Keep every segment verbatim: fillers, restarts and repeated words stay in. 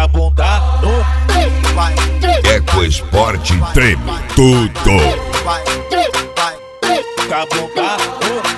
a bunda no vai, Eco Esporte treme tudo. vai, vai, com a bunda no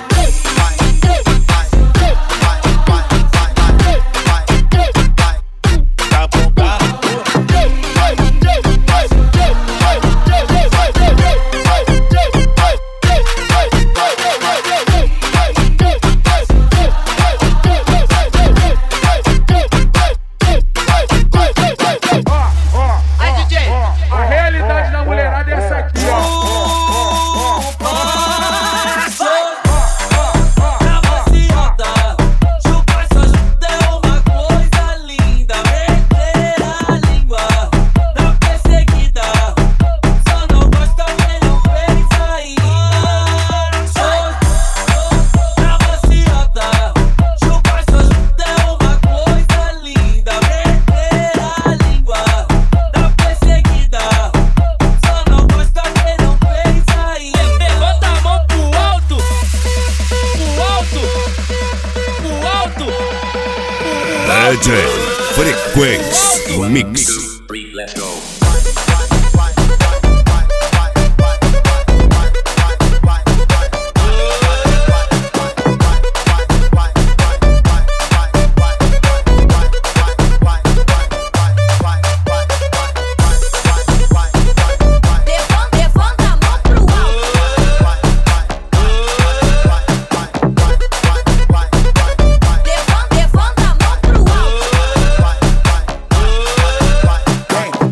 D J Frequência Mix.